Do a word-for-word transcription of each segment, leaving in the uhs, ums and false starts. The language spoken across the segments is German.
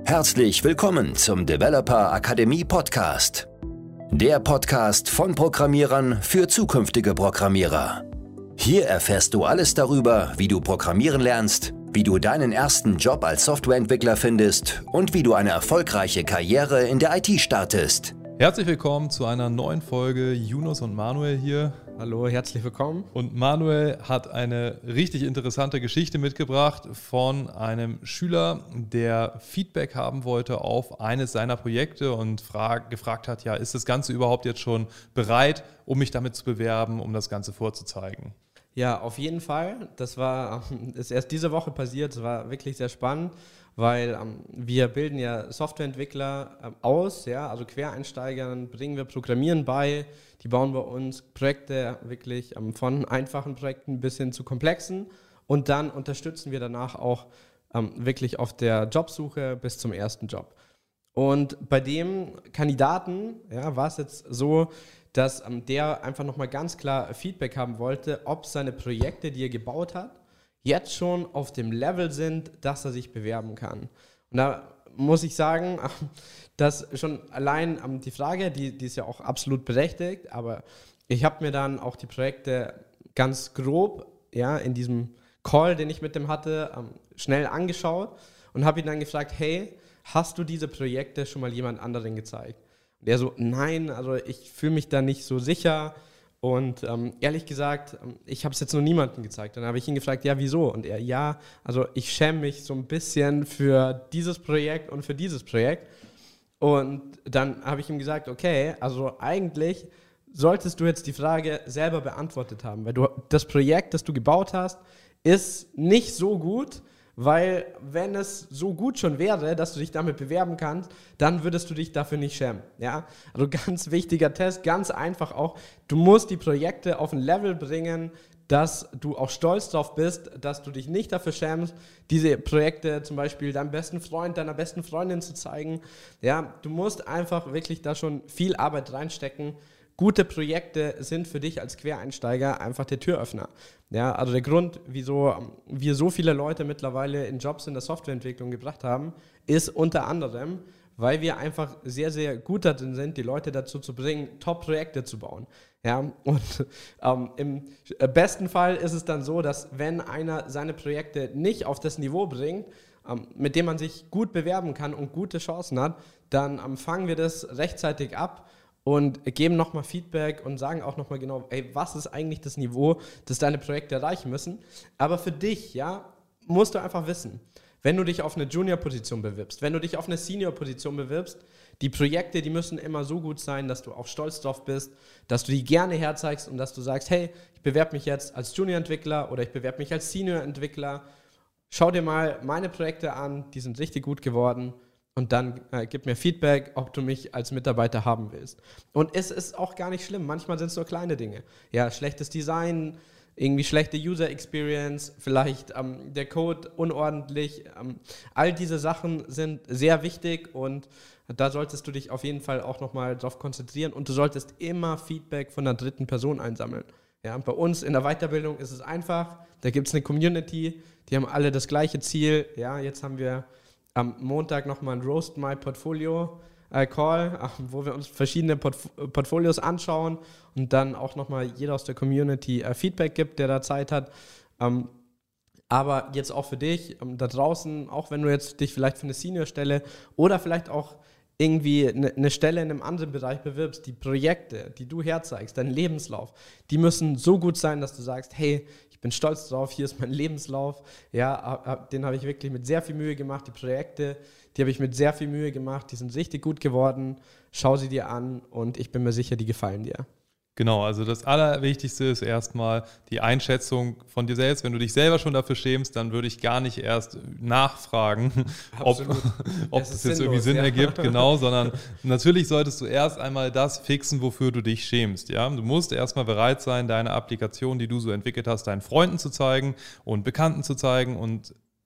Herzlich willkommen zum Developer Akademie Podcast. Der Podcast von Programmierern für zukünftige Programmierer. Hier erfährst du alles darüber, wie du programmieren lernst, wie du deinen ersten Job als Softwareentwickler findest und wie du eine erfolgreiche Karriere in der I T startest. Herzlich willkommen zu einer neuen Folge. Yunus und Manuel hier. Hallo, herzlich willkommen. Und Manuel hat eine richtig interessante Geschichte mitgebracht von einem Schüler, der Feedback haben wollte auf eines seiner Projekte und frag, gefragt hat, ja, ist das Ganze überhaupt jetzt schon bereit, um mich damit zu bewerben, um das Ganze vorzuzeigen? Ja, auf jeden Fall. Das war, ist erst diese Woche passiert. Es war wirklich sehr spannend, weil ähm, wir bilden ja Softwareentwickler ähm, aus, ja, also Quereinsteigern bringen wir Programmieren bei. Die bauen bei uns Projekte wirklich ähm, von einfachen Projekten bis hin zu komplexen und dann unterstützen wir danach auch ähm, wirklich auf der Jobsuche bis zum ersten Job. Und bei dem Kandidaten ja, war es jetzt so, dass ähm, der einfach nochmal ganz klar Feedback haben wollte, ob seine Projekte, die er gebaut hat, jetzt schon auf dem Level sind, dass er sich bewerben kann. Und da muss ich sagen, dass schon allein ähm, die Frage, die, die ist ja auch absolut berechtigt, aber ich habe mir dann auch die Projekte ganz grob ja, in diesem Call, den ich mit dem hatte, ähm, schnell angeschaut und habe ihn dann gefragt, hey, hast du diese Projekte schon mal jemand anderen gezeigt? Und er so, nein, also ich fühle mich da nicht so sicher und ähm, ehrlich gesagt, ähm, ich habe es jetzt noch niemandem gezeigt. Dann habe ich ihn gefragt, ja, wieso? Und er, ja, also ich schäme mich so ein bisschen für dieses Projekt und für dieses Projekt. Und dann habe ich ihm gesagt, okay, also eigentlich solltest du jetzt die Frage selber beantwortet haben, weil du das Projekt, das du gebaut hast, ist nicht so gut, weil wenn es so gut schon wäre, dass du dich damit bewerben kannst, dann würdest du dich dafür nicht schämen. Ja? Also ganz wichtiger Test, ganz einfach auch, du musst die Projekte auf ein Level bringen, dass du auch stolz drauf bist, dass du dich nicht dafür schämst, diese Projekte zum Beispiel deinem besten Freund, deiner besten Freundin zu zeigen. Ja? Du musst einfach wirklich da schon viel Arbeit reinstecken. Gute Projekte sind für dich als Quereinsteiger einfach der Türöffner. Ja, also der Grund, wieso wir so viele Leute mittlerweile in Jobs in der Softwareentwicklung gebracht haben, ist unter anderem, weil wir einfach sehr, sehr gut darin sind, die Leute dazu zu bringen, Top-Projekte zu bauen. Ja, und ähm, im besten Fall ist es dann so, dass wenn einer seine Projekte nicht auf das Niveau bringt, ähm, mit dem man sich gut bewerben kann und gute Chancen hat, dann ähm, fangen wir das rechtzeitig ab und geben nochmal Feedback und sagen auch nochmal genau, ey, was ist eigentlich das Niveau, das deine Projekte erreichen müssen. Aber für dich, ja, musst du einfach wissen, wenn du dich auf eine Junior-Position bewirbst, wenn du dich auf eine Senior-Position bewirbst, die Projekte, die müssen immer so gut sein, dass du auch stolz drauf bist, dass du die gerne herzeigst und dass du sagst, hey, ich bewerbe mich jetzt als Junior-Entwickler oder ich bewerbe mich als Senior-Entwickler. Schau dir mal meine Projekte an, die sind richtig gut geworden. Und dann äh, gib mir Feedback, ob du mich als Mitarbeiter haben willst. Und es ist auch gar nicht schlimm. Manchmal sind es nur kleine Dinge. Ja, schlechtes Design, irgendwie schlechte User Experience, vielleicht ähm, der Code unordentlich. Ähm, all diese Sachen sind sehr wichtig und da solltest du dich auf jeden Fall auch nochmal drauf konzentrieren und du solltest immer Feedback von einer dritten Person einsammeln. Ja, bei uns in der Weiterbildung ist es einfach. Da gibt es eine Community, die haben alle das gleiche Ziel. Ja, jetzt haben wir am Montag nochmal ein Roast My Portfolio äh, Call, äh, wo wir uns verschiedene Portf- Portfolios anschauen und dann auch nochmal jeder aus der Community äh, Feedback gibt, der da Zeit hat. Ähm, aber jetzt auch für dich ähm, da draußen, auch wenn du jetzt dich vielleicht für eine Senior-Stelle oder vielleicht auch irgendwie eine, eine Stelle in einem anderen Bereich bewirbst, die Projekte, die du herzeigst, dein Lebenslauf, die müssen so gut sein, dass du sagst, hey, ich bin stolz drauf, hier ist mein Lebenslauf, ja, den habe ich wirklich mit sehr viel Mühe gemacht, die Projekte, die habe ich mit sehr viel Mühe gemacht, die sind richtig gut geworden, schau sie dir an und ich bin mir sicher, die gefallen dir. Genau, also das Allerwichtigste ist erstmal die Einschätzung von dir selbst. Wenn du dich selber schon dafür schämst, dann würde ich gar nicht erst nachfragen, ob, ob das, das jetzt sinnlos, irgendwie Sinn ja. ergibt, genau, sondern natürlich solltest du erst einmal das fixen, wofür du dich schämst. Ja? Du musst erstmal bereit sein, deine Applikation, die du so entwickelt hast, deinen Freunden zu zeigen und Bekannten zu zeigen und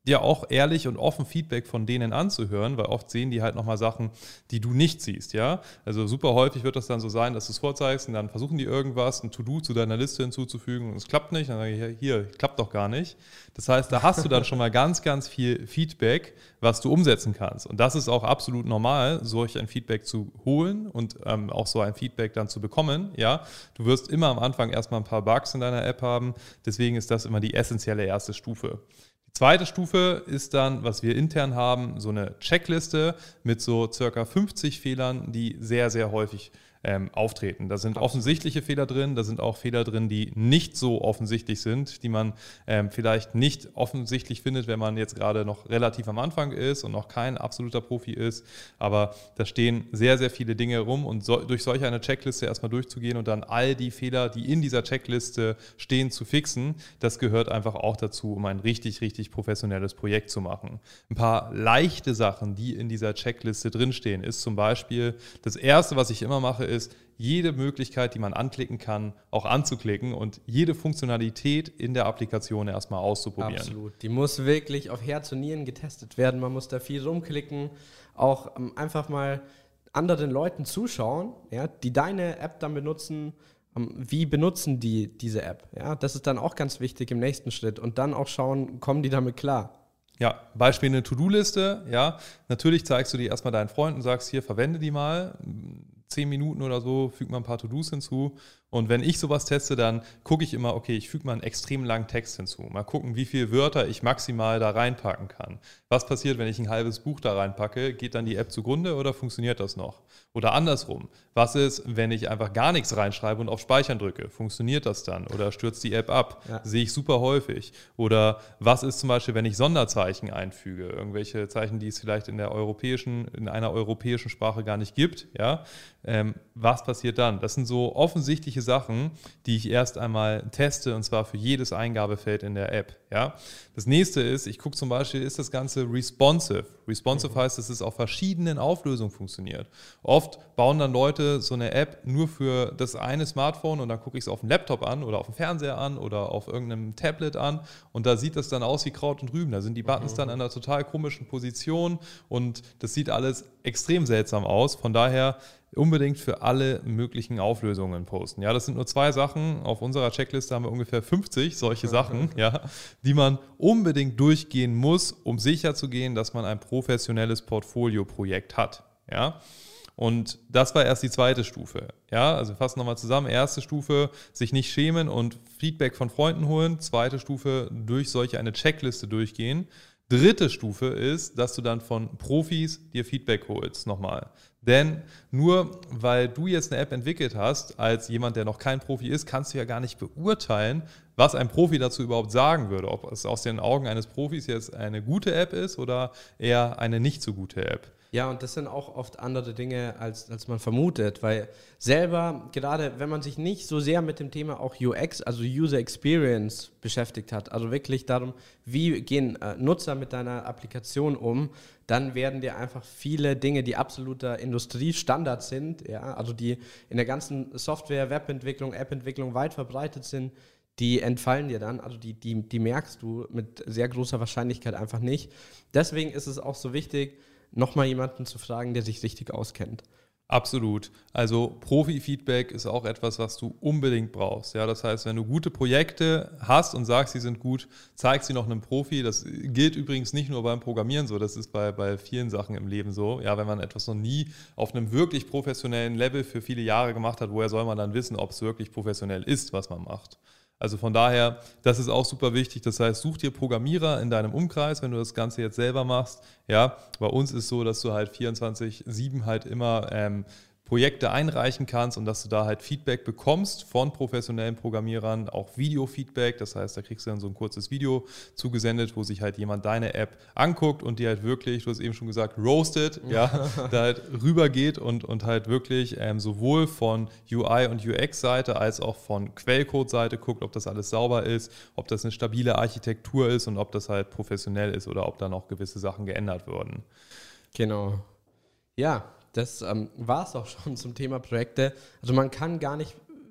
dir auch ehrlich und offen Feedback von denen anzuhören, weil oft sehen die halt nochmal Sachen, die du nicht siehst, ja. Also super häufig wird das dann so sein, dass du es vorzeigst und dann versuchen die irgendwas, ein To-Do zu deiner Liste hinzuzufügen und es klappt nicht. Dann sage ich, hier, klappt doch gar nicht. Das heißt, da hast du dann schon mal ganz, ganz viel Feedback, was du umsetzen kannst. Und das ist auch absolut normal, solch ein Feedback zu holen und ähm, auch so ein Feedback dann zu bekommen, ja. Du wirst immer am Anfang erstmal ein paar Bugs in deiner App haben, deswegen ist das immer die essentielle erste Stufe. Die zweite Stufe ist dann, was wir intern haben, so eine Checkliste mit so circa fünfzig Fehlern, die sehr, sehr häufig ähm, auftreten. Da sind offensichtliche Fehler drin, da sind auch Fehler drin, die nicht so offensichtlich sind, die man ähm, vielleicht nicht offensichtlich findet, wenn man jetzt gerade noch relativ am Anfang ist und noch kein absoluter Profi ist. Aber da stehen sehr, sehr viele Dinge rum und so, durch solch eine Checkliste erstmal durchzugehen und dann all die Fehler, die in dieser Checkliste stehen, zu fixen, das gehört einfach auch dazu, um ein richtig, richtig professionelles Projekt zu machen. Ein paar leichte Sachen, die in dieser Checkliste drinstehen, ist zum Beispiel das Erste, was ich immer mache, ist, jede Möglichkeit, die man anklicken kann, auch anzuklicken und jede Funktionalität in der Applikation erstmal auszuprobieren. Absolut. Die muss wirklich auf Herz und Nieren getestet werden. Man muss da viel rumklicken, auch ähm, einfach mal anderen Leuten zuschauen, ja, die deine App dann benutzen. Ähm, wie benutzen die diese App? Ja, das ist dann auch ganz wichtig im nächsten Schritt. Und dann auch schauen, kommen die damit klar? Ja, Beispiel eine To-Do-Liste, ja, natürlich zeigst du die erstmal deinen Freunden und sagst, hier, verwende die mal, zehn Minuten oder so, füg mal ein paar To-Dos hinzu und wenn ich sowas teste, dann gucke ich immer, okay, ich füge mal einen extrem langen Text hinzu, mal gucken, wie viele Wörter ich maximal da reinpacken kann. Was passiert, wenn ich ein halbes Buch da reinpacke, geht dann die App zugrunde oder funktioniert das noch? Oder andersrum, was ist, wenn ich einfach gar nichts reinschreibe und auf Speichern drücke, funktioniert das dann oder stürzt die App ab? Ja. Sehe ich super häufig. Oder was ist zum Beispiel, wenn ich Sonderzeichen einfüge, irgendwelche Zeichen, die es vielleicht in der europäischen, in einer europäischen Sprache gar nicht gibt, ja? Ähm, was passiert dann? Das sind so offensichtliche Sachen, die ich erst einmal teste und zwar für jedes Eingabefeld in der App. Ja? Das nächste ist, ich gucke zum Beispiel, ist das Ganze responsive? Responsive mhm. heißt, dass es auf verschiedenen Auflösungen funktioniert. Oft bauen dann Leute so eine App nur für das eine Smartphone und dann gucke ich es auf dem Laptop an oder auf dem Fernseher an oder auf irgendeinem Tablet an und da sieht das dann aus wie Kraut und Rüben. Da sind die Buttons mhm. dann in einer total komischen Position und das sieht alles extrem seltsam aus. Von daher unbedingt für alle möglichen Auflösungen posten. Ja, das sind nur zwei Sachen. Auf unserer Checkliste haben wir ungefähr fünfzig solche Sachen, ja, die man unbedingt durchgehen muss, um sicherzugehen, dass man ein professionelles Portfolioprojekt hat. Ja. Und das war erst die zweite Stufe. Ja, also fassen nochmal zusammen. Erste Stufe, sich nicht schämen und Feedback von Freunden holen. Zweite Stufe, durch solche eine Checkliste durchgehen. Dritte Stufe ist, dass du dann von Profis dir Feedback holst, nochmal. Denn nur weil du jetzt eine App entwickelt hast, als jemand, der noch kein Profi ist, kannst du ja gar nicht beurteilen, was ein Profi dazu überhaupt sagen würde. Ob es aus den Augen eines Profis jetzt eine gute App ist oder eher eine nicht so gute App. Ja, und das sind auch oft andere Dinge, als, als man vermutet, weil selber, gerade wenn man sich nicht so sehr mit dem Thema auch U X, also User Experience, beschäftigt hat, also wirklich darum, wie gehen äh, Nutzer mit deiner Applikation um, dann werden dir einfach viele Dinge, die absoluter Industriestandard sind, ja, also die in der ganzen Software, Webentwicklung, Appentwicklung weit verbreitet sind, die entfallen dir dann, also die, die, die merkst du mit sehr großer Wahrscheinlichkeit einfach nicht. Deswegen ist es auch so wichtig, nochmal jemanden zu fragen, der sich richtig auskennt. Absolut. Also Profi-Feedback ist auch etwas, was du unbedingt brauchst. Ja, das heißt, wenn du gute Projekte hast und sagst, sie sind gut, zeig sie noch einem Profi. Das gilt übrigens nicht nur beim Programmieren so, das ist bei, bei vielen Sachen im Leben so. Ja, wenn man etwas noch nie auf einem wirklich professionellen Level für viele Jahre gemacht hat, woher soll man dann wissen, ob es wirklich professionell ist, was man macht? Also von daher, das ist auch super wichtig. Das heißt, such dir Programmierer in deinem Umkreis, wenn du das Ganze jetzt selber machst. Ja, bei uns ist so, dass du halt vierundzwanzig sieben halt immer ähm, Projekte einreichen kannst und dass du da halt Feedback bekommst von professionellen Programmierern, auch Video-Feedback, das heißt, da kriegst du dann so ein kurzes Video zugesendet, wo sich halt jemand deine App anguckt und die halt wirklich, du hast eben schon gesagt, roasted, ja, da halt rübergeht und, und halt wirklich ähm, sowohl von U I und U X-Seite als auch von Quellcode-Seite guckt, ob das alles sauber ist, ob das eine stabile Architektur ist und ob das halt professionell ist oder ob da noch gewisse Sachen geändert wurden. Genau. Ja, das ähm, war es auch schon zum Thema Projekte. Also man kann gar nicht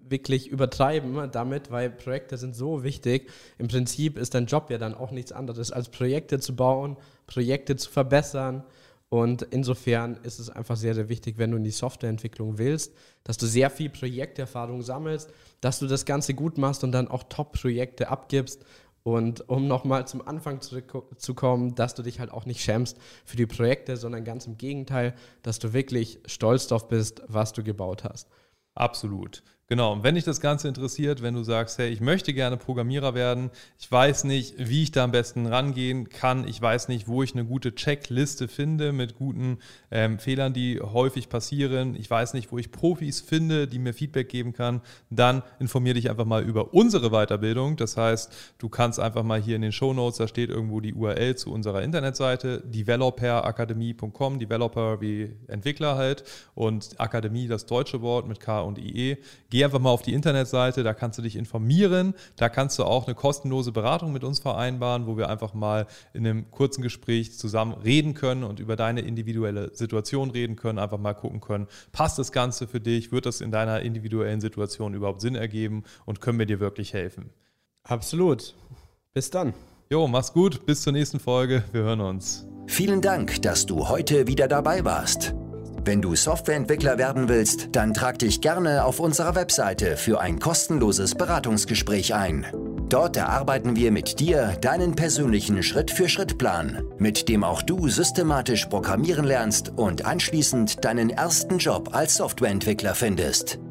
wirklich übertreiben damit, weil Projekte sind so wichtig. Im Prinzip ist dein Job ja dann auch nichts anderes, als Projekte zu bauen, Projekte zu verbessern. Und insofern ist es einfach sehr, sehr wichtig, wenn du in die Softwareentwicklung willst, dass du sehr viel Projekterfahrung sammelst, dass du das Ganze gut machst und dann auch Top-Projekte abgibst. Und um nochmal zum Anfang zurückzukommen, dass du dich halt auch nicht schämst für die Projekte, sondern ganz im Gegenteil, dass du wirklich stolz drauf bist, was du gebaut hast. Absolut. Genau, und wenn dich das Ganze interessiert, wenn du sagst, hey, ich möchte gerne Programmierer werden, ich weiß nicht, wie ich da am besten rangehen kann, ich weiß nicht, wo ich eine gute Checkliste finde mit guten ähm, Fehlern, die häufig passieren, ich weiß nicht, wo ich Profis finde, die mir Feedback geben kann, dann informiere dich einfach mal über unsere Weiterbildung. Das heißt, du kannst einfach mal hier in den Shownotes, da steht irgendwo die U R L zu unserer Internetseite, developer akademie punkt com, Developer wie Entwickler halt und Akademie, das deutsche Wort mit K und I E. Geh einfach mal auf die Internetseite, da kannst du dich informieren, da kannst du auch eine kostenlose Beratung mit uns vereinbaren, wo wir einfach mal in einem kurzen Gespräch zusammen reden können und über deine individuelle Situation reden können, einfach mal gucken können, passt das Ganze für dich, wird das in deiner individuellen Situation überhaupt Sinn ergeben und können wir dir wirklich helfen? Absolut. Bis dann. Jo, mach's gut, bis zur nächsten Folge, wir hören uns. Vielen Dank, dass du heute wieder dabei warst. Wenn du Softwareentwickler werden willst, dann trag dich gerne auf unserer Webseite für ein kostenloses Beratungsgespräch ein. Dort erarbeiten wir mit dir deinen persönlichen Schritt-für-Schritt-Plan, mit dem auch du systematisch programmieren lernst und anschließend deinen ersten Job als Softwareentwickler findest.